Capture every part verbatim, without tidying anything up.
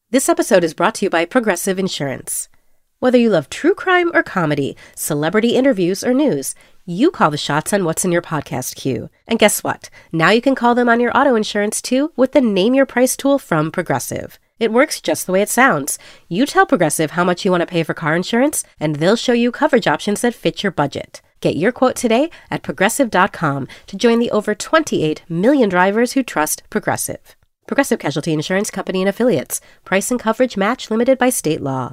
This episode is brought to you by Progressive Insurance. Whether you love true crime or comedy, celebrity interviews or news, you call the shots on what's in your podcast queue. And guess what? Now you can call them on your auto insurance too with the Name Your Price tool from Progressive. It works just the way it sounds. You tell Progressive how much you want to pay for car insurance, and they'll show you coverage options that fit your budget. Get your quote today at progressive dot com to join the over twenty-eight million drivers who trust Progressive. Progressive Casualty Insurance Company and Affiliates. Price and coverage match limited by state law.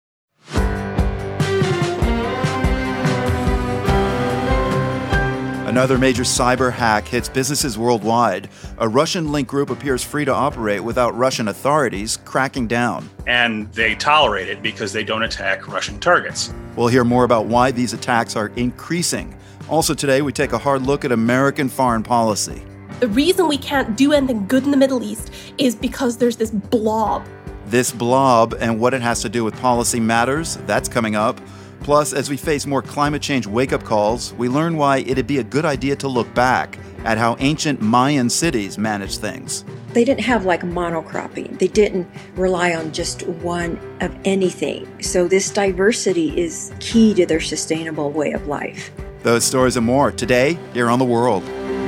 Another major cyber hack hits businesses worldwide. A Russian link group appears free to operate without Russian authorities cracking down. And they tolerate it because they don't attack Russian targets. We'll hear more about why these attacks are increasing. Also today, we take a hard look at American foreign policy. The reason we can't do anything good in the Middle East is because there's this blob. This blob and what it has to do with policy matters, that's coming up. Plus, as we face more climate change wake-up calls, we learn why it'd be a good idea to look back at how ancient Mayan cities managed things. They didn't have like monocropping. They didn't rely on just one of anything. So this diversity is key to their sustainable way of life. Those stories and more today here on The World.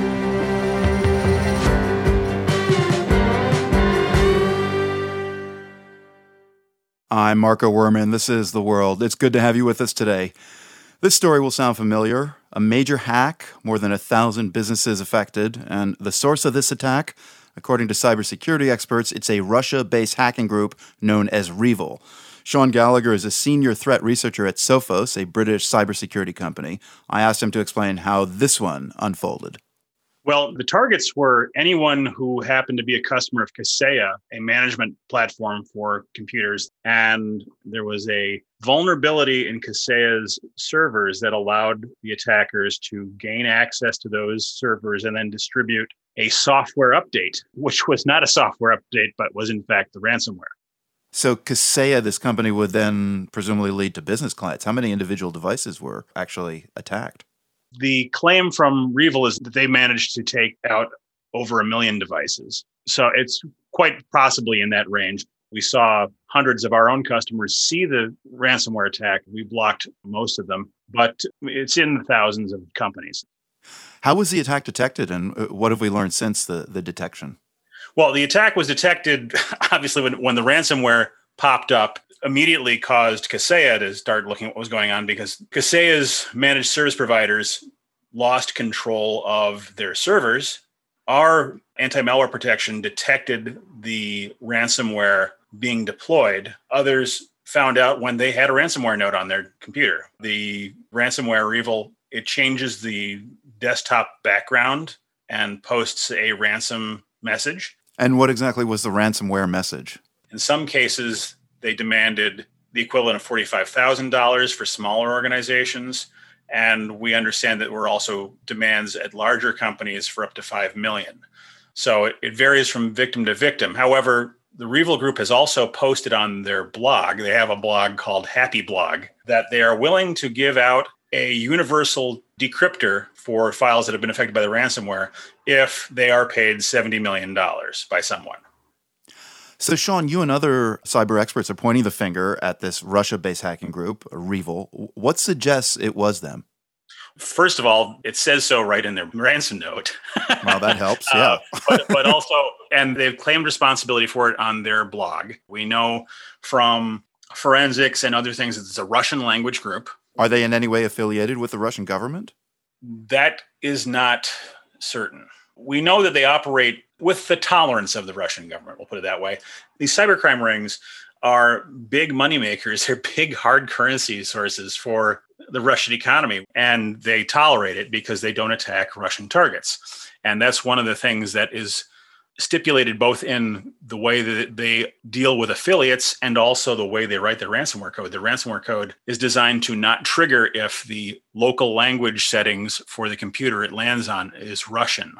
I'm Marco Werman. This is The World. It's good to have you with us today. This story will sound familiar. A major hack, more than a thousand businesses affected, and the source of this attack, according to cybersecurity experts, it's a Russia-based hacking group known as REvil. Sean Gallagher is a senior threat researcher at Sophos, a British cybersecurity company. I asked him to explain how this one unfolded. Well, the targets were anyone who happened to be a customer of Kaseya, a management platform for computers. And there was a vulnerability in Kaseya's servers that allowed the attackers to gain access to those servers and then distribute a software update, which was not a software update, but was in fact the ransomware. So Kaseya, this company, would then presumably lead to business clients. How many individual devices were actually attacked? The claim from REvil is that they managed to take out over a million devices. So it's quite possibly in that range. We saw hundreds of our own customers see the ransomware attack. We blocked most of them, but it's in the thousands of companies. How was the attack detected, and what have we learned since the, the detection? Well, the attack was detected, obviously, when, when the ransomware popped up. Immediately caused Kaseya to start looking at what was going on because Kaseya's managed service providers lost control of their servers. Our anti-malware protection detected the ransomware being deployed. Others found out when they had a ransomware node on their computer. The ransomware REvil, it changes the desktop background and posts a ransom message. And what exactly was the ransomware message? In some cases, they demanded the equivalent of forty-five thousand dollars for smaller organizations. And we understand that there were also demands at larger companies for up to five million dollars. So it, it varies from victim to victim. However, the REvil Group has also posted on their blog, they have a blog called Happy Blog, that they are willing to give out a universal decryptor for files that have been affected by the ransomware if they are paid seventy million dollars by someone. So, Sean, you and other cyber experts are pointing the finger at this Russia-based hacking group, REvil. What suggests it was them? First of all, it says so right in their ransom note. Well, that helps, yeah. uh, but, but also, and they've claimed responsibility for it on their blog. We know from forensics and other things that it's a Russian language group. Are they in any way affiliated with the Russian government? That is not certain. We know that they operate with the tolerance of the Russian government, we'll put it that way. These cybercrime rings are big moneymakers. They're big hard currency sources for the Russian economy, and they tolerate it because they don't attack Russian targets. And that's one of the things that is stipulated both in the way that they deal with affiliates and also the way they write their ransomware code. The ransomware code is designed to not trigger if the local language settings for the computer it lands on is Russian.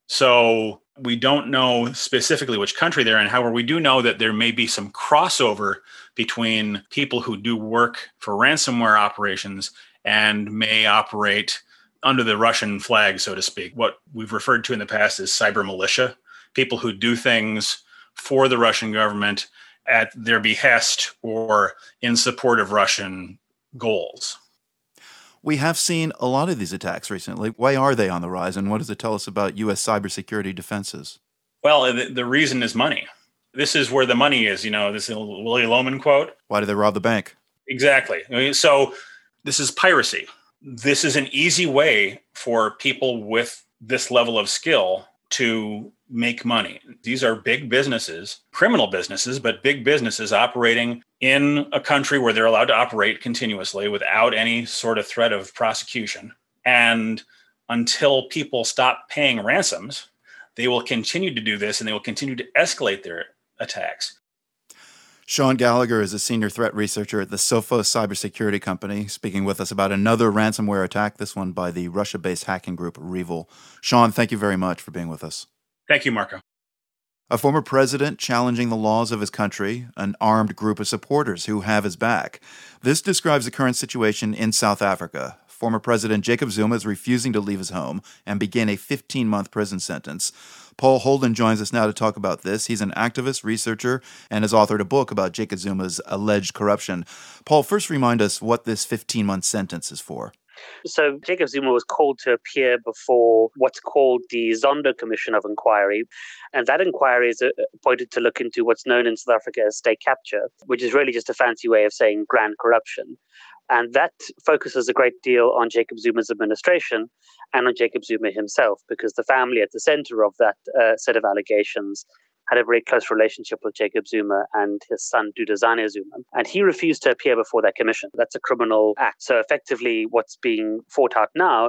So we don't know specifically which country they're in. However, we do know that there may be some crossover between people who do work for ransomware operations and may operate under the Russian flag, so to speak. What we've referred to in the past as cyber militia, people who do things for the Russian government at their behest or in support of Russian goals. We have seen a lot of these attacks recently. Why are they on the rise, and what does it tell us about U S cybersecurity defenses? Well, the, the reason is money. This is where the money is, you know, this Willy Loman quote. Why did they rob the bank? Exactly. I mean, so this is piracy. This is an easy way for people with this level of skill to make money. These are big businesses, criminal businesses, but big businesses operating in a country where they're allowed to operate continuously without any sort of threat of prosecution. And until people stop paying ransoms, they will continue to do this, and they will continue to escalate their attacks. Sean Gallagher is a senior threat researcher at the Sophos cybersecurity company, speaking with us about another ransomware attack, this one by the Russia-based hacking group Revil. Sean, thank you very much for being with us. Thank you, Marco. A former president challenging the laws of his country, an armed group of supporters who have his back. This describes the current situation in South Africa. Former President Jacob Zuma is refusing to leave his home and begin a fifteen-month prison sentence. Paul Holden joins us now to talk about this. He's an activist, researcher, and has authored a book about Jacob Zuma's alleged corruption. Paul, first remind us what this fifteen-month sentence is for. So Jacob Zuma was called to appear before what's called the Zondo Commission of Inquiry. And that inquiry is appointed to look into what's known in South Africa as state capture, which is really just a fancy way of saying grand corruption. And that focuses a great deal on Jacob Zuma's administration and on Jacob Zuma himself, because the family at the center of that uh, set of allegations had a very close relationship with Jacob Zuma and his son, Duduzane Zuma. And he refused to appear before that commission. That's a criminal act. So effectively, what's being fought out now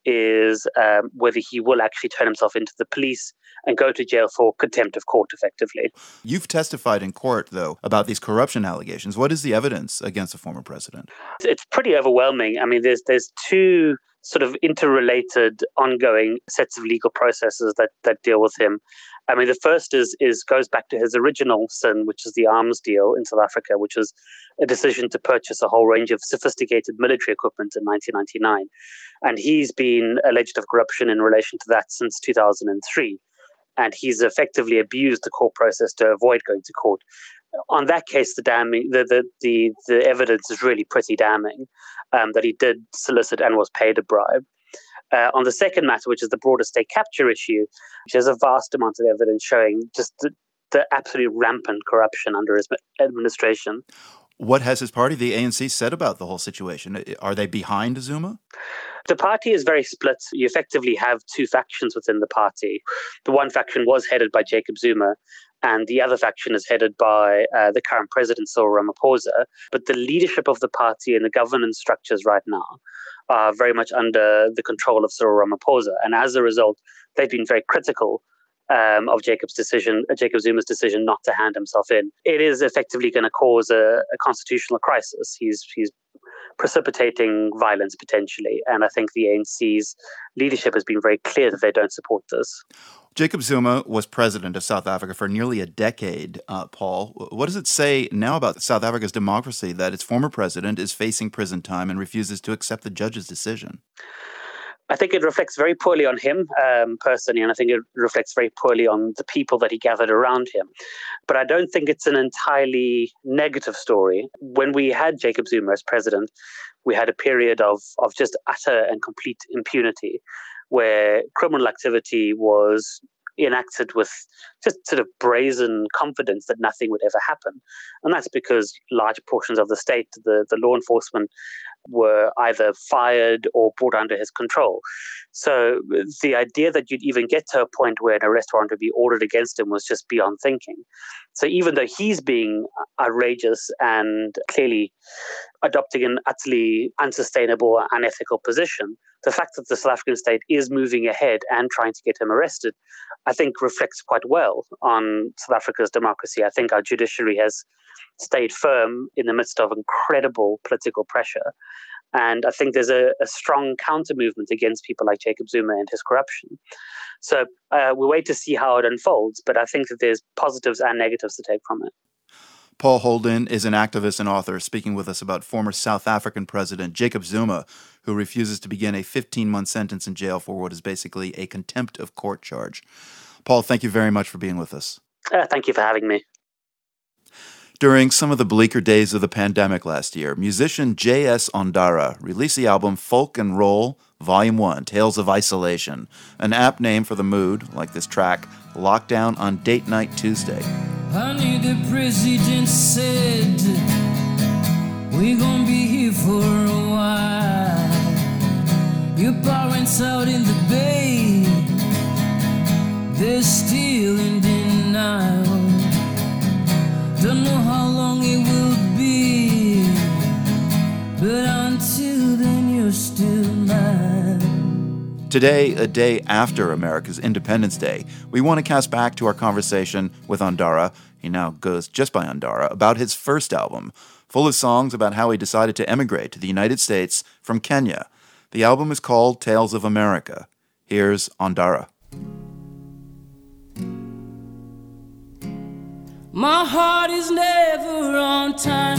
is um, whether he will actually turn himself into the police and go to jail for contempt of court, effectively. You've testified in court, though, about these corruption allegations. What is the evidence against the former president? It's pretty overwhelming. I mean, there's there's two sort of interrelated, ongoing sets of legal processes that, that deal with him. I mean, the first is is goes back to his original sin, which is the arms deal in South Africa, which was a decision to purchase a whole range of sophisticated military equipment in nineteen ninety-nine. And he's been alleged of corruption in relation to that since two thousand three. And he's effectively abused the court process to avoid going to court. On that case, the damning, the the the, the evidence is really pretty damning, um, that he did solicit and was paid a bribe. Uh, on the second matter, which is the broader state capture issue, which has a vast amount of evidence showing just the, the absolute rampant corruption under his administration. What has his party, the A N C, said about the whole situation? Are they behind Zuma? The party is very split. You effectively have two factions within the party. The one faction was headed by Jacob Zuma, and the other faction is headed by uh, the current president, Cyril Ramaphosa. But the leadership of the party and the governance structures right now are very much under the control of Cyril Ramaphosa. And as a result, they've been very critical um, of Jacob's decision, uh, Jacob Zuma's decision not to hand himself in. It is effectively going to cause a, a constitutional crisis. He's he's precipitating violence potentially. And I think the A N C's leadership has been very clear that they don't support this. Jacob Zuma was president of South Africa for nearly a decade, uh, Paul. What does it say now about South Africa's democracy that its former president is facing prison time and refuses to accept the judge's decision? I think it reflects very poorly on him um, personally, and I think it reflects very poorly on the people that he gathered around him. But I don't think it's an entirely negative story. When we had Jacob Zuma as president, we had a period of, of just utter and complete impunity, where criminal activity was enacted with just sort of brazen confidence that nothing would ever happen. And that's because large portions of the state, the, the law enforcement, were either fired or brought under his control. So the idea that you'd even get to a point where an arrest warrant would be ordered against him was just beyond thinking. So even though he's being outrageous and clearly adopting an utterly unsustainable, unethical position, the fact that the South African state is moving ahead and trying to get him arrested, I think reflects quite well on South Africa's democracy. I think our judiciary has stayed firm in the midst of incredible political pressure. And I think there's a, a strong counter movement against people like Jacob Zuma and his corruption. So uh, we'll wait to see how it unfolds, but I think that there's positives and negatives to take from it. Paul Holden is an activist and author speaking with us about former South African President Jacob Zuma, who refuses to begin a fifteen-month sentence in jail for what is basically a contempt of court charge. Paul, thank you very much for being with us. Uh, thank you for having me. During some of the bleaker days of the pandemic last year, musician J S Ondara released the album Folk and Roll Volume one, Tales of Isolation, an apt name for the mood, like this track, Lockdown on Date Night Tuesday. Honey, the president said, we're gonna be here for a while. Your parents out in the bay, they're still in denial. Don't know how long it will be, but until then you're still mine. Today, a day after America's Independence Day, we want to cast back to our conversation with Ondara, he now goes just by Ondara, about his first album, full of songs about how he decided to emigrate to the United States from Kenya. The album is called Tales of America. Here's Ondara. My heart is never on time,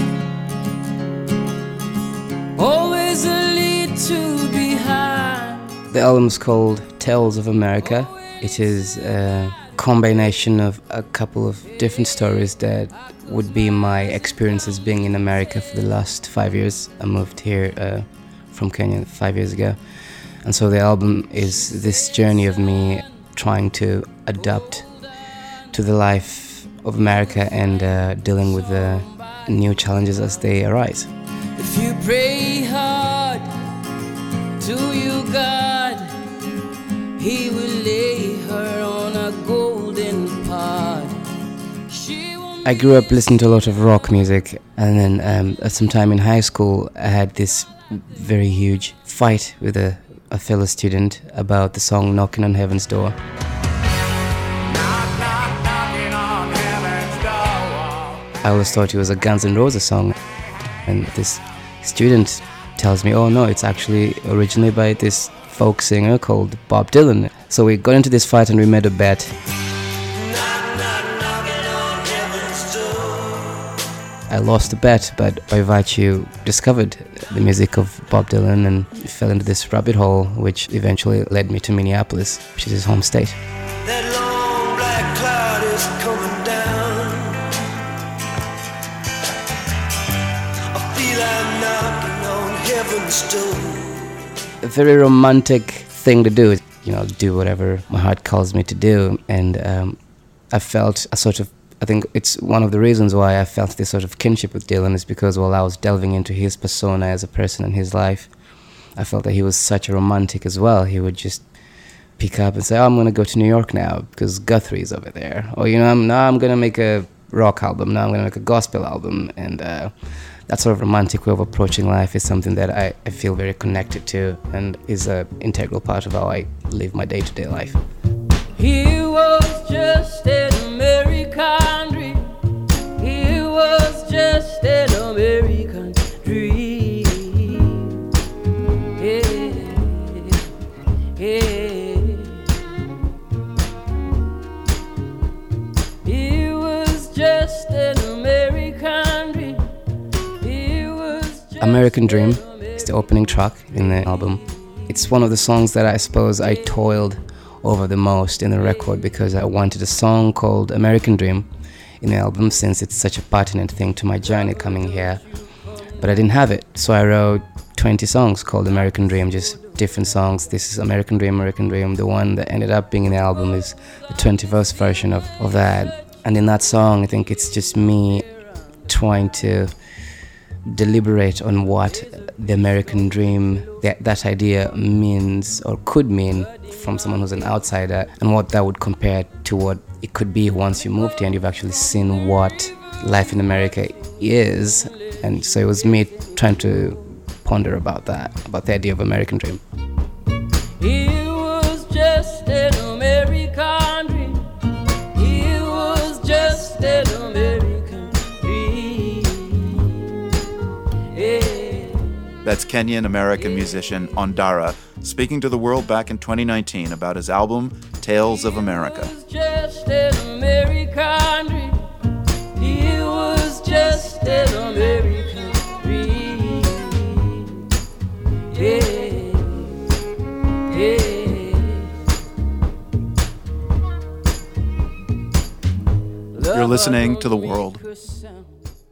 always a little behind. The album's called Tales of America. It is a combination of a couple of different stories that would be my experiences being in America for the last five years. I moved here uh, from Kenya five years ago. And so the album is this journey of me trying to adapt to the life of America and uh, dealing with the new challenges as they arise. If you pray hard to you, God, He will lay her on a golden pod. I grew up listening to a lot of rock music, and then um, at some time in high school I had this very huge fight with a, a fellow student about the song Knocking on Heaven's Door. I always thought it was a Guns N' Roses song, and this student tells me, oh no, it's actually originally by this folk singer called Bob Dylan. So we got into this fight and we made a bet. I lost the bet, but by virtue discovered the music of Bob Dylan and fell into this rabbit hole, which eventually led me to Minneapolis, which is his home state. That long black cloud is coming down. I feel I'm knocking on heaven's door. A very romantic thing to do, you know, do whatever my heart calls me to do. And um, I felt a sort of, I think it's one of the reasons why I felt this sort of kinship with Dylan is because while I was delving into his persona as a person in his life, I felt that he was such a romantic as well. He would just pick up and say, oh, I'm going to go to New York now because Guthrie's over there. Or, you know, I'm, now I'm going to make a rock album. Now I'm going to make a gospel album. And uh, that sort of romantic way of approaching life is something that I, I feel very connected to and is an integral part of how I live my day-to-day life. He was just an American dream. He was just an American dream. Yeah, yeah. He was just an American dream. He was just American Dream is the opening track in the album. It's one of the songs that I suppose I toiled over the most in the record because I wanted a song called American Dream in the album since it's such a pertinent thing to my journey coming here. But I didn't have it, so I wrote twenty songs called American Dream, just different songs. This is American Dream, American Dream. The one that ended up being in the album is the twenty-first version of, of that. And in that song, I think it's just me trying to deliberate on what the American dream, that, that idea means or could mean from someone who's an outsider, and what that would compare to what it could be once you moved here and you've actually seen what life in America is. And so it was me trying to ponder about that, about the idea of American dream. He was just an American dream. He was just an American dream. Yeah. That's Kenyan-American musician Ondara speaking to the world back in twenty nineteen about his album Tales of America. He was just an American dream. He was just an American dream. Yeah, yeah. You're listening to The World.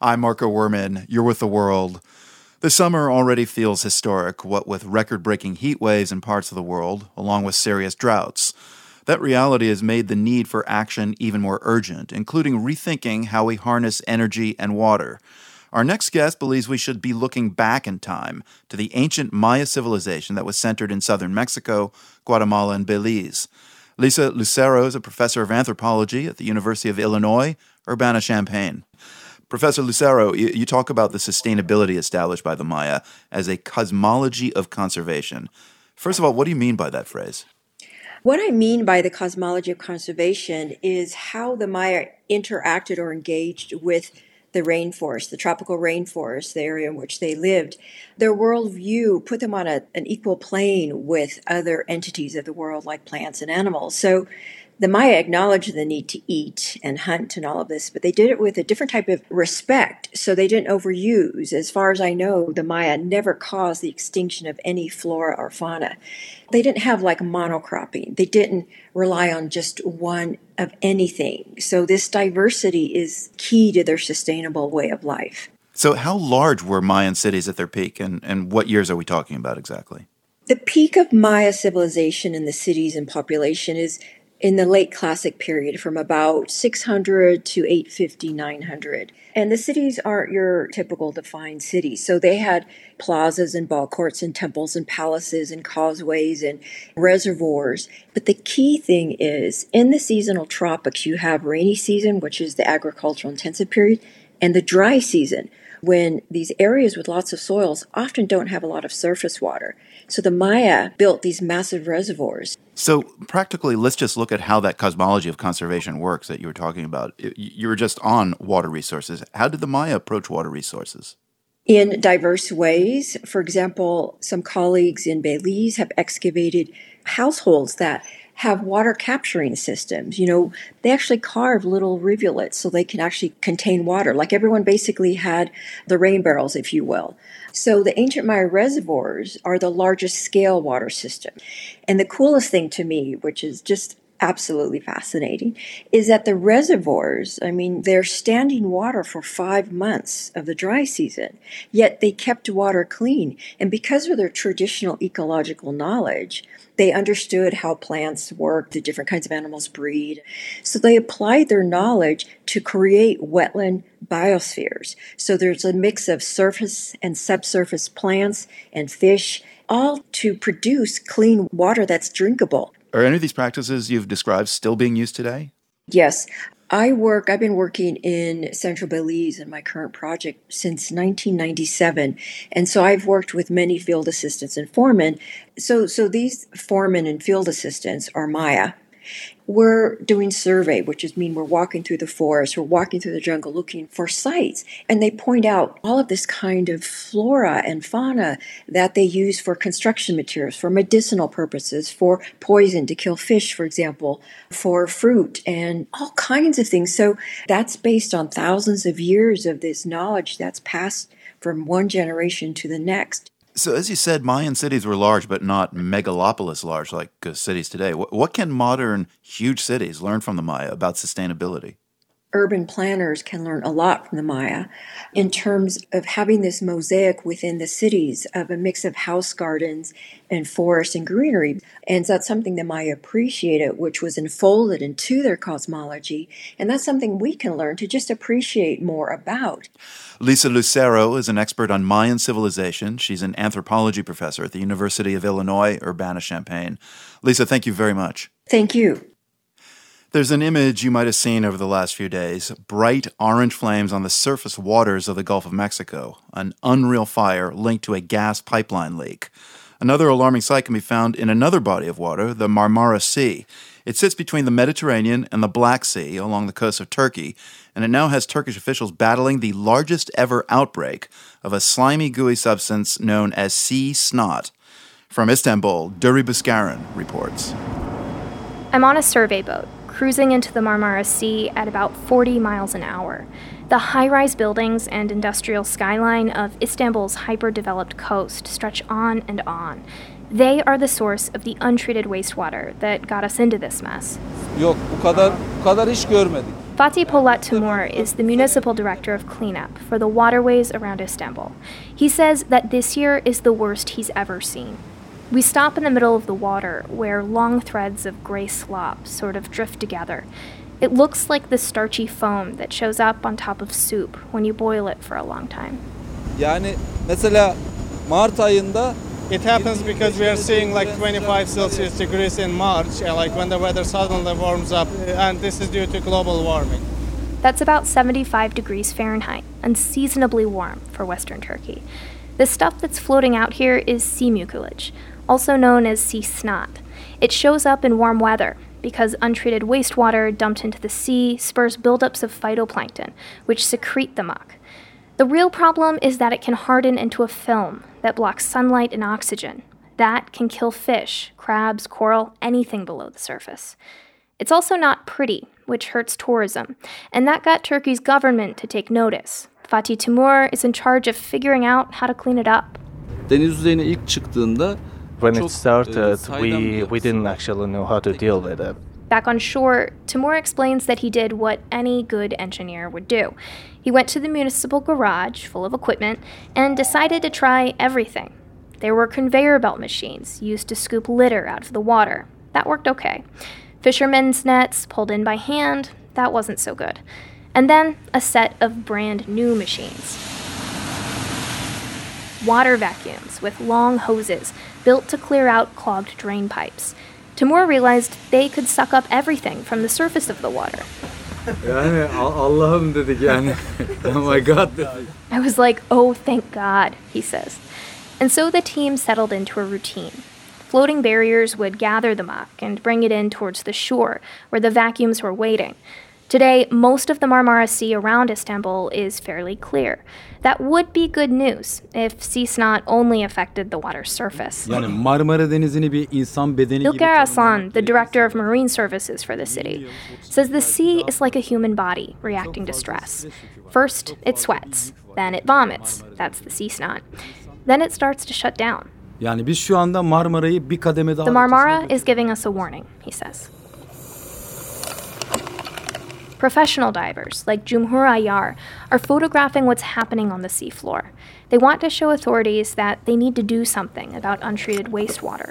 I'm Marco Werman. You're with The World. The summer already feels historic, what with record-breaking heat waves in parts of the world, along with serious droughts. That reality has made the need for action even more urgent, including rethinking how we harness energy and water. Our next guest believes we should be looking back in time to the ancient Maya civilization that was centered in southern Mexico, Guatemala, and Belize. Lisa Lucero is a professor of anthropology at the University of Illinois, Urbana-Champaign. Professor Lucero, you, you talk about the sustainability established by the Maya as a cosmology of conservation. First of all, what do you mean by that phrase? What I mean by the cosmology of conservation is how the Maya interacted or engaged with the rainforest, the tropical rainforest, the area in which they lived. Their worldview put them on a, an equal plane with other entities of the world like plants and animals. So the Maya acknowledged the need to eat and hunt and all of this, but they did it with a different type of respect, so they didn't overuse. As far as I know, the Maya never caused the extinction of any flora or fauna. They didn't have like monocropping. They didn't rely on just one of anything. So this diversity is key to their sustainable way of life. So how large were Mayan cities at their peak, and, and what years are we talking about exactly? The peak of Maya civilization in the cities and population is in the late classic period, from about six hundred to eight fifty, nine hundred. And the cities aren't your typical defined cities. So they had plazas and ball courts and temples and palaces and causeways and reservoirs. But the key thing is, in the seasonal tropics, you have rainy season, which is the agricultural intensive period, and the dry season, when these areas with lots of soils often don't have a lot of surface water. So the Maya built these massive reservoirs. So practically, let's just look at how that cosmology of conservation works that you were talking about. You were just on water resources. How did the Maya approach water resources? In diverse ways. For example, some colleagues in Belize have excavated households that have water capturing systems. You know, they actually carve little rivulets so they can actually contain water. Like everyone basically had the rain barrels, if you will. So the ancient Maya reservoirs are the largest scale water system. And the coolest thing to me, which is just absolutely fascinating, is that the reservoirs, I mean, they're standing water for five months of the dry season, yet they kept water clean. And because of their traditional ecological knowledge, they understood how plants work, the different kinds of animals breed. So they applied their knowledge to create wetland biospheres. So there's a mix of surface and subsurface plants and fish, all to produce clean water that's drinkable. Are any of these practices you've described still being used today? Yes. I work, I've been working in Central Belize in my current project since nineteen ninety-seven. And so I've worked with many field assistants and foremen. So, so these foremen and field assistants are Maya. We're doing survey, which is mean we're walking through the forest, we're walking through the jungle looking for sites. And they point out all of this kind of flora and fauna that they use for construction materials, for medicinal purposes, for poison to kill fish, for example, for fruit and all kinds of things. So that's based on thousands of years of this knowledge that's passed from one generation to the next. So as you said, Mayan cities were large, but not megalopolis large like uh, cities today. What, what can modern huge cities learn from the Maya about sustainability? Urban planners can learn a lot from the Maya in terms of having this mosaic within the cities of a mix of house gardens and forest and greenery. And that's something the Maya appreciated, which was enfolded into their cosmology. And that's something we can learn to just appreciate more about. Lisa Lucero is an expert on Mayan civilization. She's an anthropology professor at the University of Illinois, Urbana-Champaign. Lisa, thank you very much. Thank you. There's an image you might have seen over the last few days, bright orange flames on the surface waters of the Gulf of Mexico, an unreal fire linked to a gas pipeline leak. Another alarming sight can be found in another body of water, the Marmara Sea. It sits between the Mediterranean and the Black Sea along the coast of Turkey, and it now has Turkish officials battling the largest ever outbreak of a slimy, gooey substance known as sea snot. From Istanbul, Duri Buskarin reports. I'm on a survey boat, cruising into the Marmara Sea at about forty miles an hour. The high-rise buildings and industrial skyline of Istanbul's hyper-developed coast stretch on and on. They are the source of the untreated wastewater that got us into this mess. Yok, bu kadar bu kadar hiç görmedik. Fatih Polat Timur is the municipal director of cleanup for the waterways around Istanbul. He says that this year is the worst he's ever seen. We stop in the middle of the water where long threads of gray slop sort of drift together. It looks like the starchy foam that shows up on top of soup when you boil it for a long time. Yani mesela Mart ayında it happens because we are seeing like twenty-five Celsius degrees in March, and like when the weather suddenly warms up, and this is due to global warming. That's about seventy-five degrees Fahrenheit, unseasonably warm for Western Turkey. The stuff that's floating out here is sea mucilage, also known as sea snot. It shows up in warm weather because untreated wastewater dumped into the sea spurs buildups of phytoplankton, which secrete the muck. The real problem is that it can harden into a film that blocks sunlight and oxygen. That can kill fish, crabs, coral, anything below the surface. It's also not pretty, which hurts tourism, and that got Turkey's government to take notice. Fatih Timur is in charge of figuring out how to clean it up. Deniz yüzeyine ilk çıktığında when it started, we, we didn't actually know how to deal with it. Back on shore, Timur explains that he did what any good engineer would do. He went to the municipal garage full of equipment and decided to try everything. There were conveyor belt machines used to scoop litter out of the water. That worked okay. Fishermen's nets pulled in by hand. That wasn't so good. And then a set of brand new machines. Water vacuums with long hoses built to clear out clogged drain pipes. Timur realized they could suck up everything from the surface of the water. Yani Allah'ım dedik yani. Oh my God dedik. I was like, oh, thank God, he says. And so the team settled into a routine. Floating barriers would gather the muck and bring it in towards the shore, where the vacuums were waiting. Today, most of the Marmara Sea around Istanbul is fairly clear. That would be good news if sea snot only affected the water's surface. Yani Marmara Denizi'ni bir insan bedeni gibi. İlker Aslan, the director of marine services for the city, says the sea is like a human body reacting to stress. First, it sweats, then it vomits. That's the sea snot. Then it starts to shut down. Yani biz şu anda Marmara'yı bir kademe daha. The Marmara is giving us a warning, he says. Professional divers, like Cumhur Ayar, are photographing what's happening on the seafloor. They want to show authorities that they need to do something about untreated wastewater.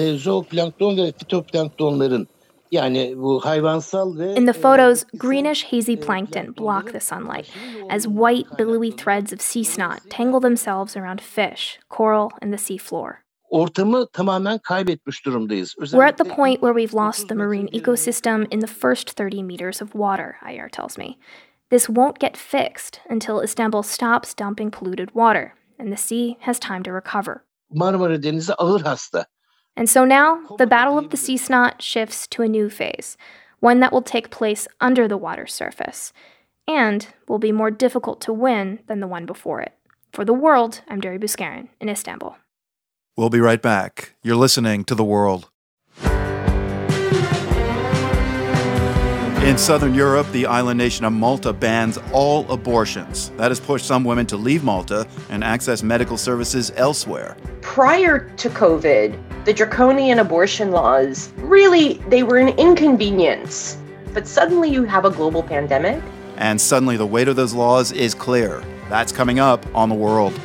In the photos, greenish hazy plankton block the sunlight as white, billowy threads of sea snot tangle themselves around fish, coral, and the seafloor. We're at the point where we've lost the marine ecosystem in the first thirty meters of water, Ayar tells me. This won't get fixed until Istanbul stops dumping polluted water, and the sea has time to recover. And so now, the battle of the sea snot shifts to a new phase, one that will take place under the water's surface, and will be more difficult to win than the one before it. For The World, I'm Deri Bouskarin in Istanbul. We'll be right back. You're listening to The World. In southern Europe, the island nation of Malta bans all abortions. That has pushed some women to leave Malta and access medical services elsewhere. Prior to COVID, the draconian abortion laws, really, they were an inconvenience. But suddenly you have a global pandemic. And suddenly the weight of those laws is clear. That's coming up on The World.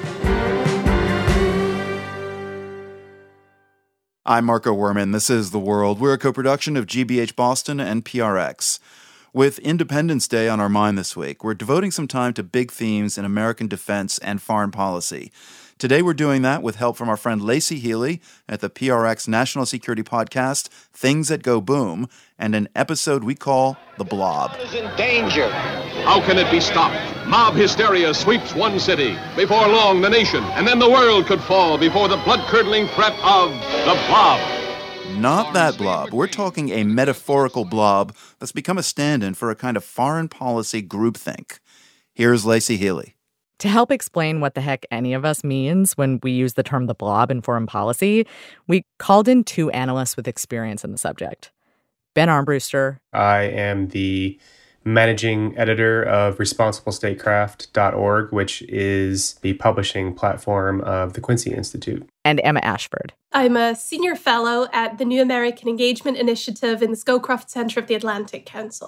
I'm Marco Werman. This is The World. We're a co-production of G B H Boston and P R X. With Independence Day on our mind this week, we're devoting some time to big themes in American defense and foreign policy. Today we're doing that with help from our friend Lacey Healy at the P R X National Security Podcast, Things That Go Boom, and an episode we call The Blob. Is in danger. How can it be stopped? Mob hysteria sweeps one city. Before long, the nation, and then the world could fall before the blood-curdling threat of the Blob. Not that blob. We're talking a metaphorical blob that's become a stand-in for a kind of foreign policy groupthink. Here's Lacey Healy. To help explain what the heck any of us means when we use the term the blob in foreign policy, we called in two analysts with experience in the subject. Ben Armbruster. I am the managing editor of responsible statecraft dot org, which is the publishing platform of the Quincy Institute. And Emma Ashford. I'm a senior fellow at the New American Engagement Initiative in the Scowcroft Center of the Atlantic Council.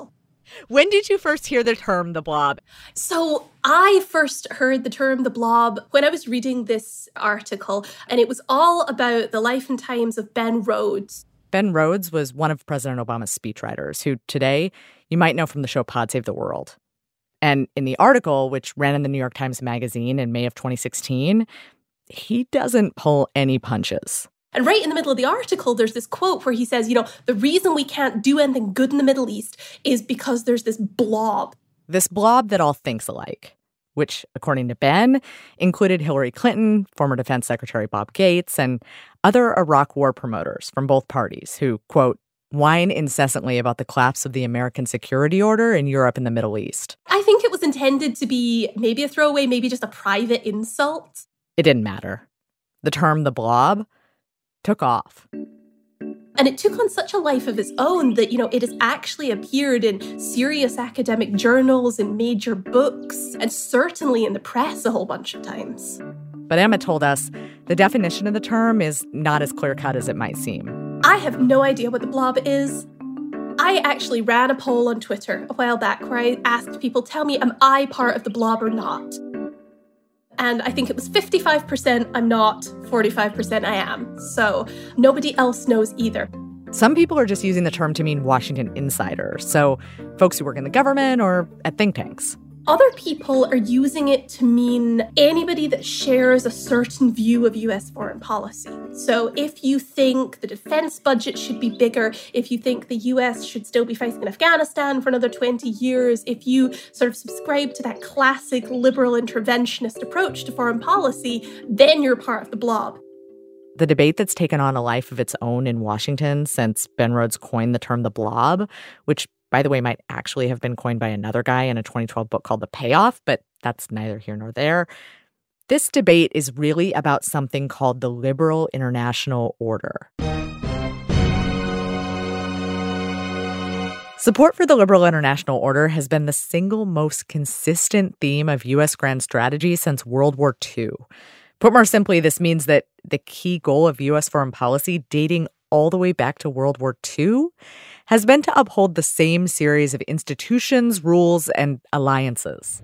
When did you first hear the term the blob? So I first heard the term the blob when I was reading this article, and it was all about the life and times of Ben Rhodes. Ben Rhodes was one of President Obama's speechwriters, who today you might know from the show Pod Save the World. And in the article, which ran in the New York Times Magazine in May of twenty sixteen, he doesn't pull any punches. And right in the middle of the article, there's this quote where he says, you know, the reason we can't do anything good in the Middle East is because there's this blob. This blob that all thinks alike, which, according to Ben, included Hillary Clinton, former Defense Secretary Bob Gates, and other Iraq war promoters from both parties who, quote, whine incessantly about the collapse of the American security order in Europe and the Middle East. I think it was intended to be maybe a throwaway, maybe just a private insult. It didn't matter. The term the blob took off. And it took on such a life of its own that, you know, it has actually appeared in serious academic journals and major books, and certainly in the press a whole bunch of times. But Emma told us the definition of the term is not as clear-cut as it might seem. I have no idea what the blob is. I actually ran a poll on Twitter a while back where I asked people, tell me, am I part of the blob or not? And I think it was fifty-five percent I'm not, forty-five percent I am. So nobody else knows either. Some people are just using the term to mean Washington insiders, so folks who work in the government or at think tanks. Other people are using it to mean anybody that shares a certain view of U S foreign policy. So if you think the defense budget should be bigger, if you think the U S should still be fighting in Afghanistan for another twenty years, if you sort of subscribe to that classic liberal interventionist approach to foreign policy, then you're part of the blob. The debate that's taken on a life of its own in Washington since Ben Rhodes coined the term the blob, which, by the way, might actually have been coined by another guy in a twenty twelve book called The Payoff, but that's neither here nor there. This debate is really about something called the liberal international order. Support for the liberal international order has been the single most consistent theme of U S grand strategy since World War Two. Put more simply, this means that the key goal of U S foreign policy, dating all the way back to World War Two, has been to uphold the same series of institutions, rules, and alliances.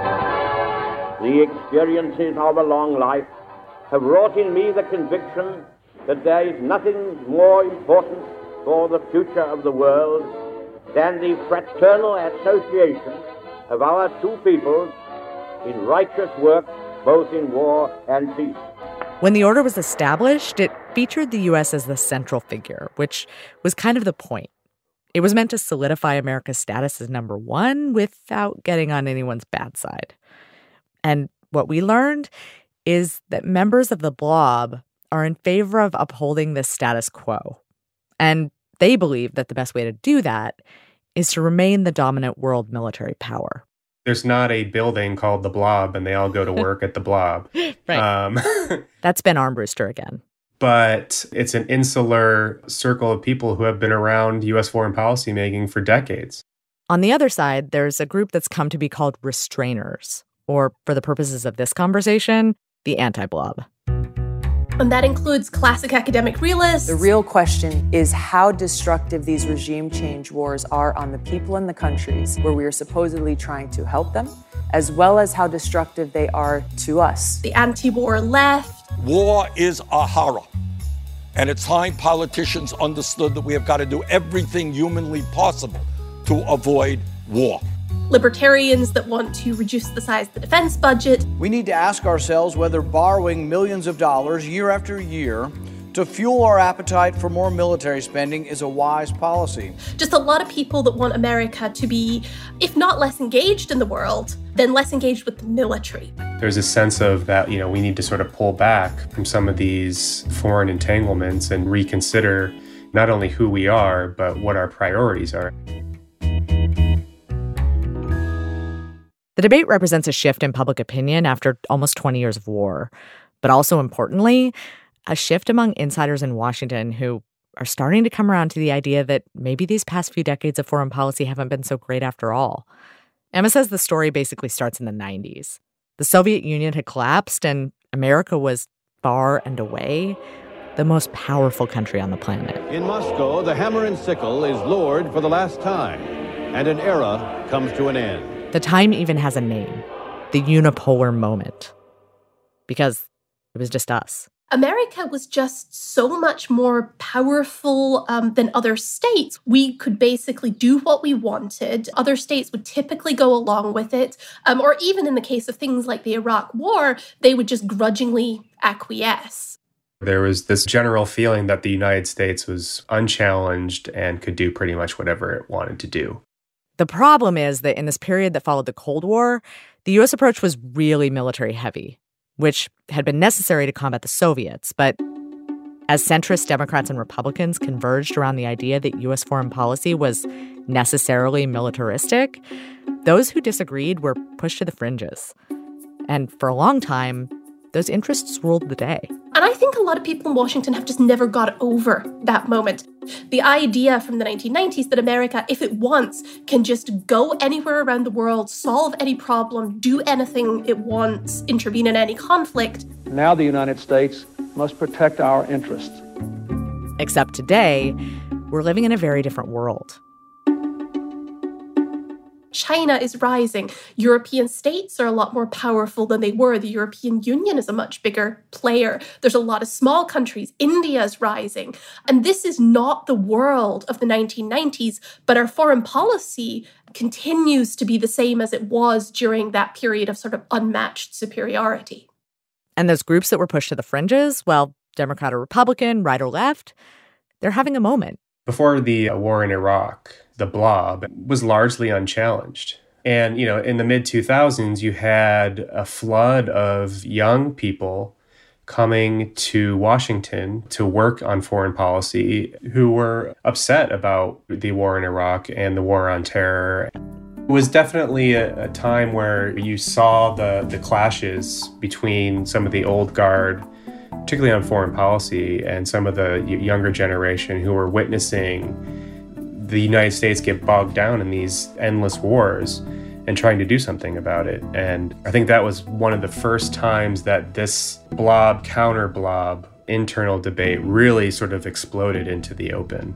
The experiences of a long life have wrought in me the conviction that there is nothing more important for the future of the world than the fraternal association of our two peoples in righteous work, both in war and peace. When the order was established, it featured the U S as the central figure, which was kind of the point. It was meant to solidify America's status as number one without getting on anyone's bad side. And what we learned is that members of the blob are in favor of upholding this status quo. And they believe that the best way to do that is to remain the dominant world military power. There's not a building called the Blob and they all go to work at the Blob. Right. Um, That's Ben Armbruster again. But it's an insular circle of people who have been around U S foreign policy making for decades. On the other side, there's a group that's come to be called restrainers, or for the purposes of this conversation, the anti-blob. And that includes classic academic realists. The real question is how destructive these regime change wars are on the people and the countries where we are supposedly trying to help them, as well as how destructive they are to us. The anti-war left. War is a horror. And it's time politicians understood that we have got to do everything humanly possible to avoid war. Libertarians that want to reduce the size of the defense budget. We need to ask ourselves whether borrowing millions of dollars year after year to fuel our appetite for more military spending is a wise policy. Just a lot of people that want America to be, if not less engaged in the world, then less engaged with the military. There's a sense of that, you know, we need to sort of pull back from some of these foreign entanglements and reconsider not only who we are, but what our priorities are. The debate represents a shift in public opinion after almost twenty years of war, but also importantly, a shift among insiders in Washington who are starting to come around to the idea that maybe these past few decades of foreign policy haven't been so great after all. Emma says the story basically starts in the nineties. The Soviet Union had collapsed and America was far and away the most powerful country on the planet. In Moscow, the hammer and sickle is lowered for the last time. and an era comes to an end. The time even has a name, the unipolar moment, because it was just us. America was just so much more powerful um, than other states. We could basically do what we wanted. Other states would typically go along with it. Um, or even in the case of things like the Iraq War, they would just grudgingly acquiesce. There was this general feeling that the United States was unchallenged and could do pretty much whatever it wanted to do. The problem is that in this period that followed the Cold War, the U S approach was really military heavy, which had been necessary to combat the Soviets. But as centrist Democrats and Republicans converged around the idea that U S foreign policy was necessarily militaristic, those who disagreed were pushed to the fringes. And for a long time, those interests ruled the day. And I think a lot of people in Washington have just never got over that moment. The idea from the nineteen nineties that America, if it wants, can just go anywhere around the world, solve any problem, do anything it wants, intervene in any conflict. Now the United States must protect our interests. Except today, we're living in a very different world. China is rising. European states are a lot more powerful than they were. The European Union is a much bigger player. There's a lot of small countries. India is rising. And this is not the world of the nineteen nineties, but our foreign policy continues to be the same as it was during that period of sort of unmatched superiority. And those groups that were pushed to the fringes, well, Democrat or Republican, right or left, they're having a moment. Before the war in Iraq, the blob was largely unchallenged. And, you know, in the mid two thousands, you had a flood of young people coming to Washington to work on foreign policy who were upset about the war in Iraq and the war on terror. It was definitely a, a time where you saw the, the clashes between some of the old guard, particularly on foreign policy, and some of the younger generation who were witnessing the United States get bogged down in these endless wars and trying to do something about it. And I think that was one of the first times that this blob, counter blob, internal debate really sort of exploded into the open.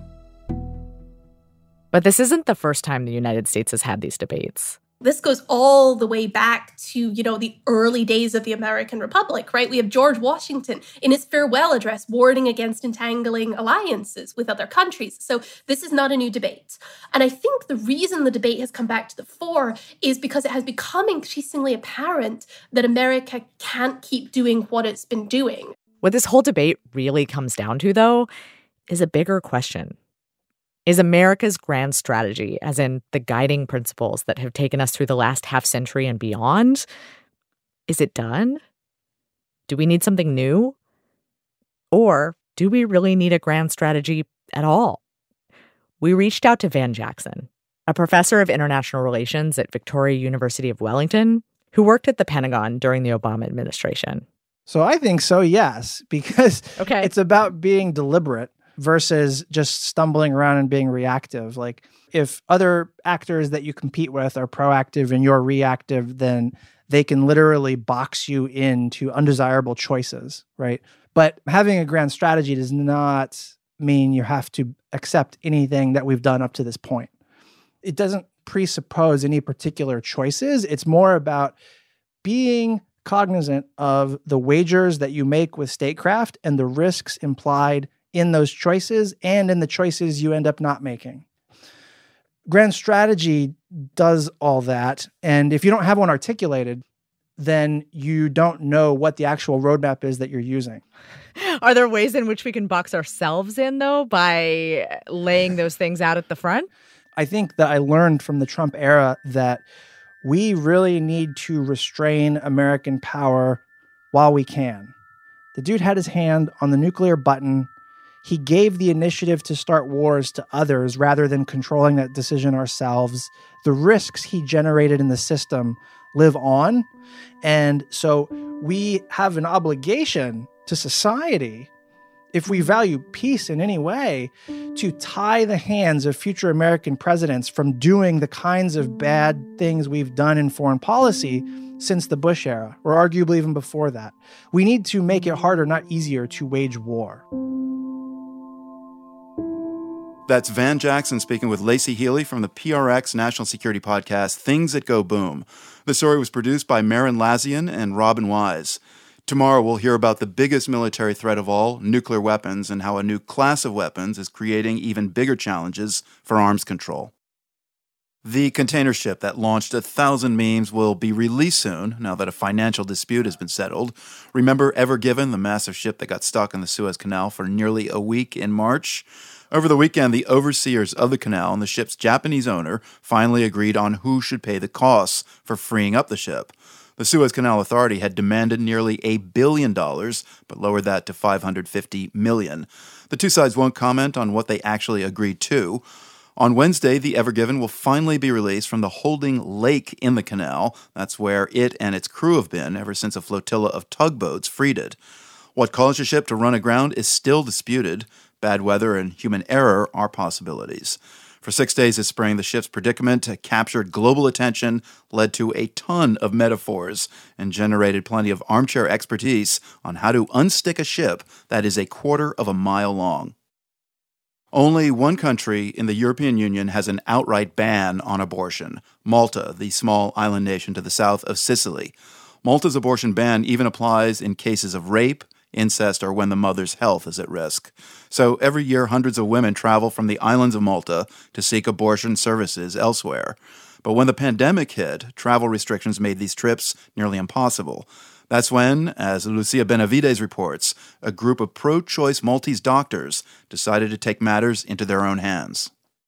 But this isn't the first time the United States has had these debates. This goes all the way back to, you know, the early days of the American Republic, right? We have George Washington in his farewell address warning against entangling alliances with other countries. So this is not a new debate. And I think the reason the debate has come back to the fore is because it has become increasingly apparent that America can't keep doing what it's been doing. What this whole debate really comes down to, though, is a bigger question. Is America's grand strategy, as in the guiding principles that have taken us through the last half century and beyond, is it done? Do we need something new? Or do we really need a grand strategy at all? We reached out to Van Jackson, a professor of international relations at Victoria University of Wellington, who worked at the Pentagon during the Obama administration. So I think so, yes, because okay. It's about being deliberate versus just stumbling around and being reactive. Like, if other actors that you compete with are proactive and you're reactive, then they can literally box you into undesirable choices, right? But having a grand strategy does not mean you have to accept anything that we've done up to this point. It doesn't presuppose any particular choices. It's more about being cognizant of the wagers that you make with statecraft and the risks implied in those choices and in the choices you end up not making. Grand strategy does all that. And if you don't have one articulated, then you don't know what the actual roadmap is that you're using. Are there ways in which we can box ourselves in, though, by laying those things out at the front? I think that I learned from the Trump era that we really need to restrain American power while we can. The dude had his hand on the nuclear button. He gave the initiative to start wars to others rather than controlling that decision ourselves. The risks he generated in the system live on. And so we have an obligation to society, if we value peace in any way, to tie the hands of future American presidents from doing the kinds of bad things we've done in foreign policy since the Bush era, or arguably even before that. We need to make it harder, not easier, to wage war. That's Van Jackson speaking with Lacey Healy from the P R X National Security Podcast, Things That Go Boom. The story was produced by Marin Lazian and Robin Wise. Tomorrow we'll hear about the biggest military threat of all, nuclear weapons, and how a new class of weapons is creating even bigger challenges for arms control. The container ship that launched a thousand memes will be released soon, now that a financial dispute has been settled. Remember Ever Given, the massive ship that got stuck in the Suez Canal for nearly a week in March? Over the weekend, the overseers of the canal and the ship's Japanese owner finally agreed on who should pay the costs for freeing up the ship. The Suez Canal Authority had demanded nearly a billion dollars, but lowered that to five hundred fifty million dollars. The two sides won't comment on what they actually agreed to. On Wednesday, the Ever Given will finally be released from the holding lake in the canal. That's where it and its crew have been ever since a flotilla of tugboats freed it. What caused the ship to run aground is still disputed. Bad weather and human error are possibilities. For six days this spring, the ship's predicament captured global attention, led to a ton of metaphors, and generated plenty of armchair expertise on how to unstick a ship that is a quarter of a mile long. Only one country in the European Union has an outright ban on abortion: Malta, the small island nation to the south of Sicily. Malta's abortion ban even applies in cases of rape, incest, or when the mother's health is at risk. So every year, hundreds of women travel from the islands of Malta to seek abortion services elsewhere. But when the pandemic hit, travel restrictions made these trips nearly impossible. That's when, as Lucia Benavides reports, a group of pro-choice Maltese doctors decided to take matters into their own hands.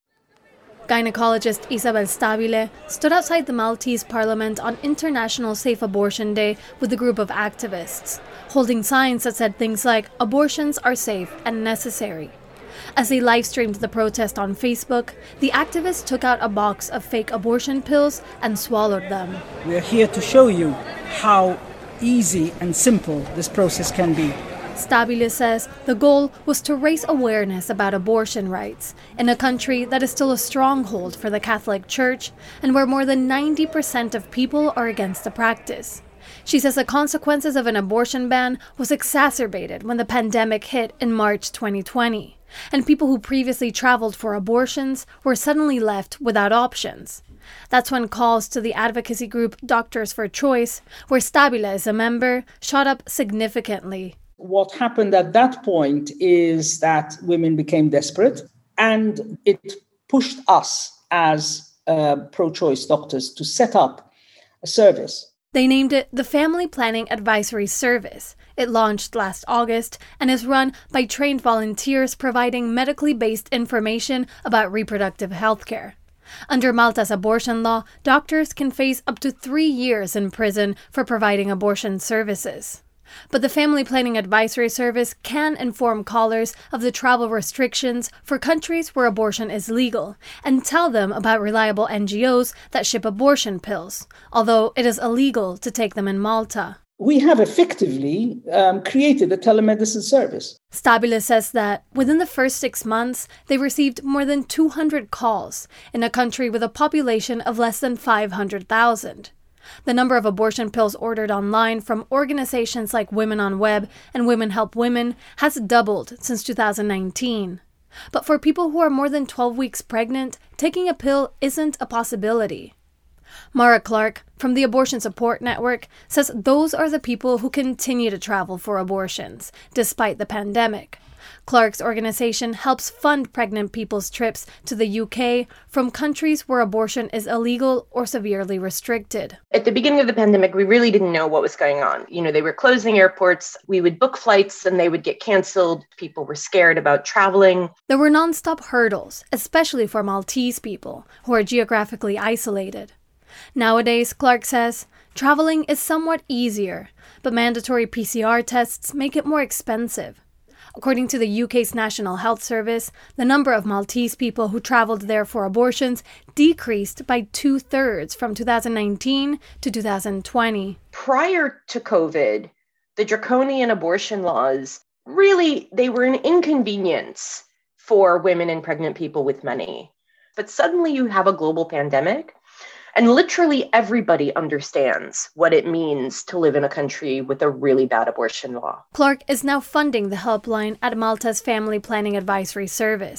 Gynecologist Isabel Stabile stood outside the Maltese parliament on International Safe Abortion Day with a group of activists, holding signs that said things like, "Abortions are safe and necessary." As they live-streamed the protest on Facebook, the activists took out a box of fake abortion pills and swallowed them. We are here to show you how easy and simple this process can be. Stabile says the goal was to raise awareness about abortion rights in a country that is still a stronghold for the Catholic Church and where more than ninety percent of people are against the practice. She says the consequences of an abortion ban was exacerbated when the pandemic hit in March twenty twenty, and people who previously traveled for abortions were suddenly left without options. That's when calls to the advocacy group Doctors for Choice, where Stabile is a member, shot up significantly. What happened at that point is that women became desperate, and it pushed us as uh, pro-choice doctors to set up a service. They named it the Family Planning Advisory Service. It launched last August and is run by trained volunteers providing medically based information about reproductive health care. Under Malta's abortion law, doctors can face up to three years in prison for providing abortion services. But the Family Planning Advisory Service can inform callers of the travel restrictions for countries where abortion is legal and tell them about reliable N G Os that ship abortion pills, although it is illegal to take them in Malta. We have effectively um, created a telemedicine service. Stabile says that within the first six months, they received more than two hundred calls in a country with a population of less than five hundred thousand. The number of abortion pills ordered online from organizations like Women on Web and Women Help Women has doubled since two thousand nineteen. But for people who are more than twelve weeks pregnant, taking a pill isn't a possibility. Mara Clark, from the Abortion Support Network, says those are the people who continue to travel for abortions, despite the pandemic. Clark's organization helps fund pregnant people's trips to the U K from countries where abortion is illegal or severely restricted. At the beginning of the pandemic, we really didn't know what was going on. You know, they were closing airports. We would book flights and they would get canceled. People were scared about traveling. There were nonstop hurdles, especially for Maltese people who are geographically isolated. Nowadays, Clark says, traveling is somewhat easier, but mandatory P C R tests make it more expensive. According to the U K's National Health Service, the number of Maltese people who traveled there for abortions decreased by two-thirds from two thousand nineteen to two thousand twenty. Prior to COVID, the draconian abortion laws, really, they were an inconvenience for women and pregnant people with money. But suddenly you have a global pandemic, and literally everybody understands what it means to live in a country with a really bad abortion law. Clark is now funding the helpline at Malta's Family Planning Advisory Service.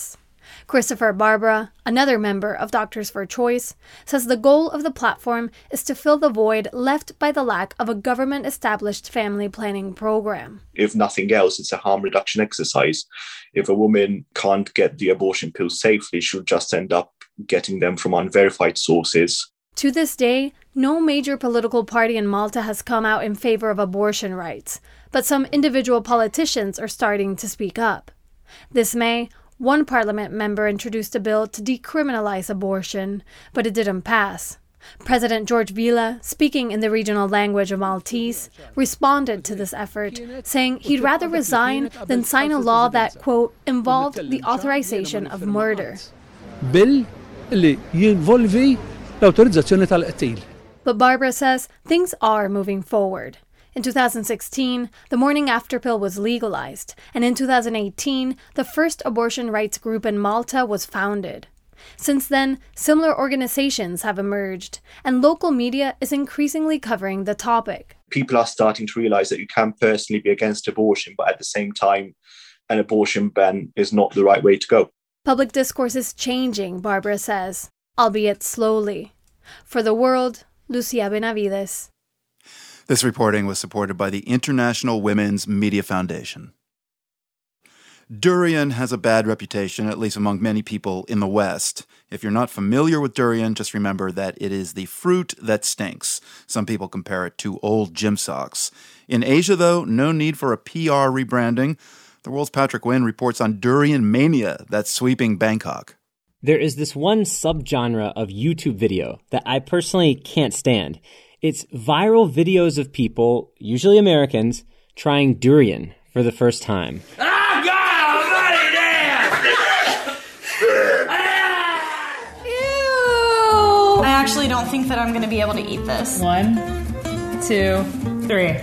Christopher Barbara, another member of Doctors for Choice, says the goal of the platform is to fill the void left by the lack of a government-established family planning program. If nothing else, it's a harm reduction exercise. If a woman can't get the abortion pills safely, she'll just end up getting them from unverified sources. To this day, no major political party in Malta has come out in favor of abortion rights, but some individual politicians are starting to speak up. This May, one parliament member introduced a bill to decriminalize abortion, but it didn't pass. President George Vila, speaking in the regional language of Maltese, responded to this effort, saying he'd rather resign than sign a law that, quote, involved the authorization of murder. Bill li jinvolvi l-autorizzazzjoni tal-qtil. But Barbara says things are moving forward. In two thousand sixteen, the morning after pill was legalized, and in two thousand eighteen, the first abortion rights group in Malta was founded. Since then, similar organizations have emerged, and local media is increasingly covering the topic. People are starting to realize that you can personally be against abortion, but at the same time, an abortion ban is not the right way to go. Public discourse is changing, Barbara says, albeit slowly. For The World, Lucia Benavides. This reporting was supported by the International Women's Media Foundation. Durian has a bad reputation, at least among many people in the West. If you're not familiar with durian, just remember that it is the fruit that stinks. Some people compare it to old gym socks. In Asia, though, no need for a P R rebranding. The World's Patrick Wynn reports on durian mania that's sweeping Bangkok. There is this one subgenre of YouTube video that I personally can't stand. It's viral videos of people, usually Americans, trying durian for the first time. Oh, God almighty, damn! Ew! I actually don't think that I'm going to be able to eat this. One, two, three.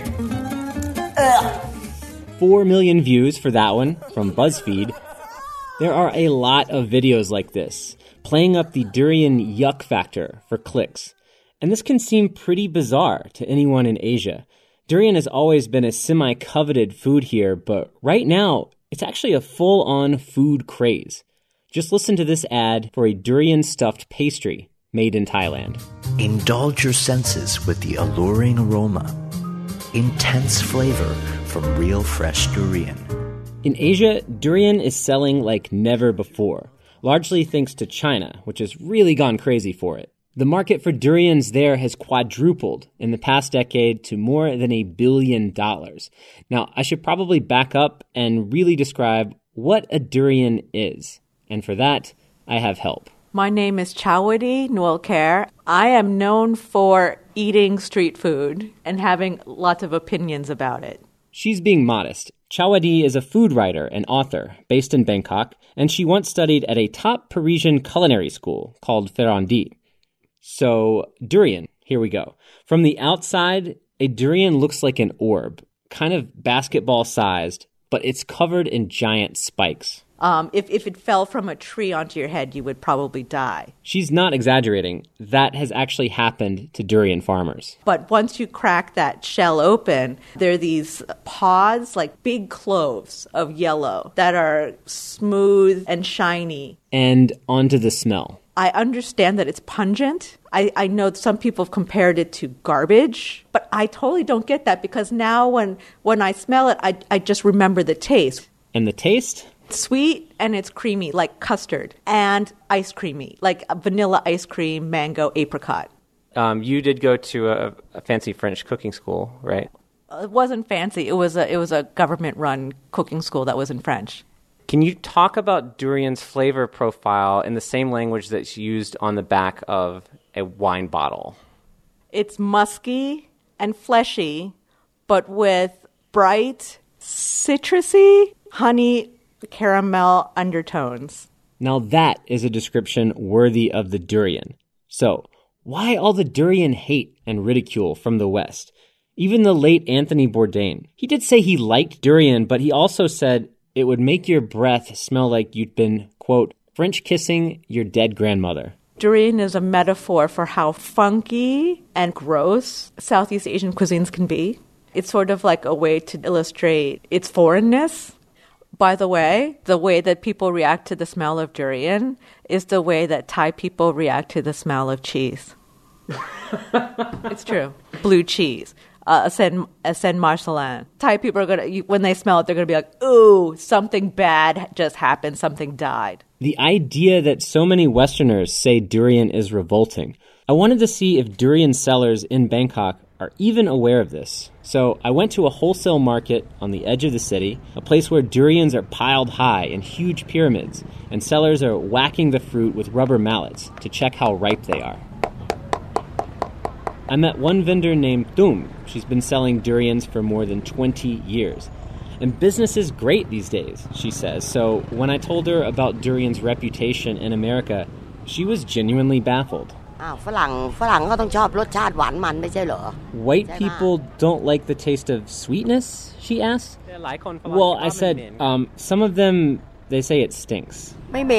Ugh. Four million views for that one from BuzzFeed. There are a lot of videos like this, playing up the durian yuck factor for clicks. And this can seem pretty bizarre to anyone in Asia. Durian has always been a semi-coveted food here, but right now, it's actually a full-on food craze. Just listen to this ad for a durian-stuffed pastry made in Thailand. Indulge your senses with the alluring aroma. Intense flavor from real fresh durian. In Asia, durian is selling like never before, largely thanks to China, which has really gone crazy for it. The market for durians there has quadrupled in the past decade to more than a billion dollars. Now, I should probably back up and really describe what a durian is. And for that, I have help. My name is Chawadi Nwalker. I am known for eating street food and having lots of opinions about it. She's being modest. Chawadi is a food writer and author based in Bangkok, and she once studied at a top Parisian culinary school called Ferrandi. So, durian, here we go. From the outside, a durian looks like an orb, kind of basketball-sized, but it's covered in giant spikes. Um, if, if it fell from a tree onto your head, you would probably die. She's not exaggerating. That has actually happened to durian farmers. But once you crack that shell open, there are these pods, like big cloves of yellow, that are smooth and shiny. And onto the smell. I understand that it's pungent. I, I know some people have compared it to garbage, but I totally don't get that because now when, when I smell it, I, I just remember the taste. And the taste? Sweet and it's creamy, like custard, and ice creamy, like vanilla ice cream, mango, apricot. Um, you did go to a, a fancy French cooking school, right? It wasn't fancy. It was a it was a government-run cooking school that was in French. Can you talk about durian's flavor profile in the same language that's used on the back of a wine bottle? It's musky and fleshy, but with bright, citrusy, honey, caramel undertones. Now that is a description worthy of the durian. So, why all the durian hate and ridicule from the West? Even the late Anthony Bourdain. He did say he liked durian, but he also said it would make your breath smell like you'd been, quote, French kissing your dead grandmother. Durian is a metaphor for how funky and gross Southeast Asian cuisines can be. It's sort of like a way to illustrate its foreignness. By the way, the way that people react to the smell of durian is the way that Thai people react to the smell of cheese. It's true. Blue cheese. Uh, Sen, Sen Marcelan. Thai people are going to, when they smell it, they're going to be like, ooh, something bad just happened. Something died. The idea that so many Westerners say durian is revolting. I wanted to see if durian sellers in Bangkok are even aware of this. So I went to a wholesale market on the edge of the city, a place where durians are piled high in huge pyramids, and sellers are whacking the fruit with rubber mallets to check how ripe they are. I met one vendor named Tum. She's been selling durians for more than twenty years. And business is great these days, she says. So when I told her about durian's reputation in America, she was genuinely baffled. White people don't like the taste of sweetness, she asked. Well, I said, um, some of them, they say it stinks.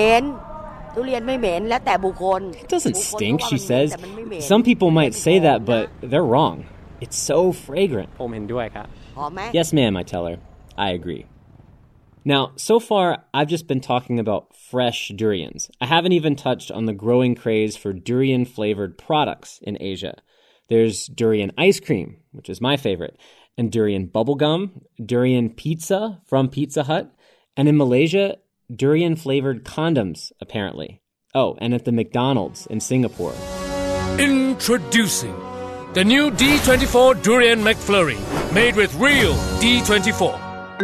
It doesn't stink, she says. Some people might say that, but they're wrong. It's so fragrant. Yes, ma'am, I tell her. I agree. Now, so far, I've just been talking about fresh durians. I haven't even touched on the growing craze for durian-flavored products in Asia. There's durian ice cream, which is my favorite, and durian bubblegum, durian pizza from Pizza Hut, and in Malaysia, durian-flavored condoms, apparently. Oh, and at the McDonald's in Singapore. Introducing the new D twenty-four Durian McFlurry, made with real D twenty-four.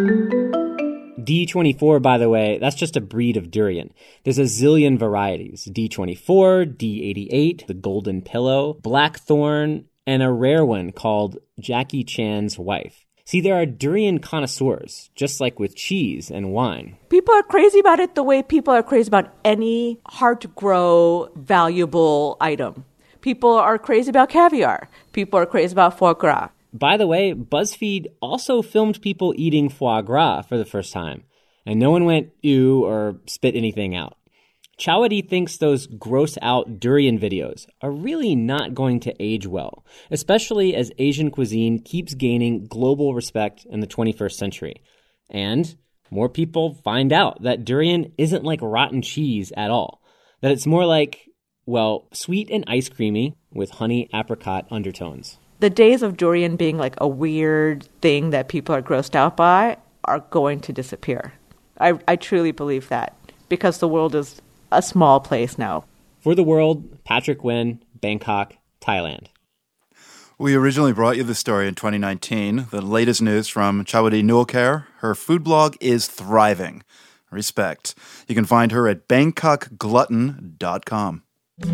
D twenty-four, by the way, that's just a breed of durian. There's a zillion varieties. D twenty-four, D eighty-eight, the golden pillow, blackthorn, and a rare one called Jackie Chan's wife. See, there are durian connoisseurs, just like with cheese and wine. People are crazy about it the way people are crazy about any hard-to-grow, valuable item. People are crazy about caviar. People are crazy about foie gras. By the way, BuzzFeed also filmed people eating foie gras for the first time, and no one went ew or spit anything out. Chowdhury thinks those gross-out durian videos are really not going to age well, especially as Asian cuisine keeps gaining global respect in the twenty-first century. And more people find out that durian isn't like rotten cheese at all, that it's more like, well, sweet and ice creamy with honey apricot undertones. The days of durian being like a weird thing that people are grossed out by are going to disappear. I, I truly believe that, because the world is a small place now. For The World, Patrick Nguyen, Bangkok, Thailand. We originally brought you this story in twenty nineteen. The latest news from Chowdhury Nuolker. Her food blog is thriving. Respect. You can find her at bangkok glutton dot com.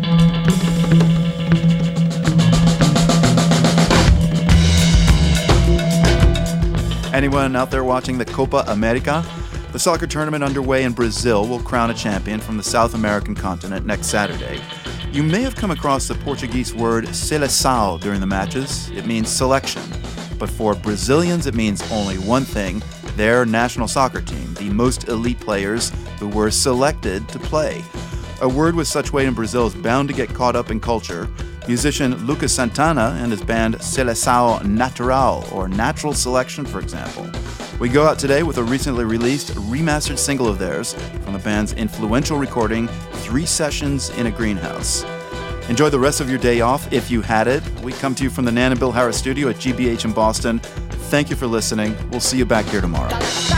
Anyone out there watching the Copa America? The soccer tournament underway in Brazil will crown a champion from the South American continent next Saturday. You may have come across the Portuguese word seleção during the matches. It means selection. But for Brazilians, it means only one thing: their national soccer team, the most elite players who were selected to play. A word with such weight in Brazil is bound to get caught up in culture. Musician Lucas Santana and his band Seleção Natural, or Natural Selection, for example. We go out today with a recently released remastered single of theirs from the band's influential recording, Three Sessions in a Greenhouse. Enjoy the rest of your day off if you had it. We come to you from the Nan and Bill Harris studio at G B H in Boston. Thank you for listening. We'll see you back here tomorrow.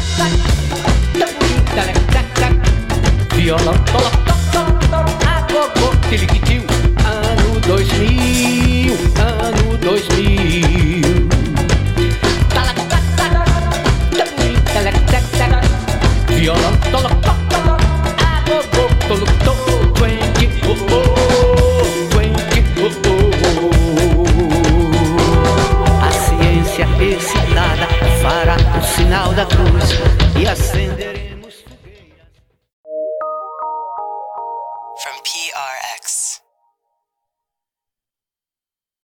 Ano dois mil, ano dois mil. Violão, tolo, tolo, agogo, tolo, tolo, twenty, oh, oh, twenty, oh, oh. A ciência excitada fará o sinal da cruz e acender.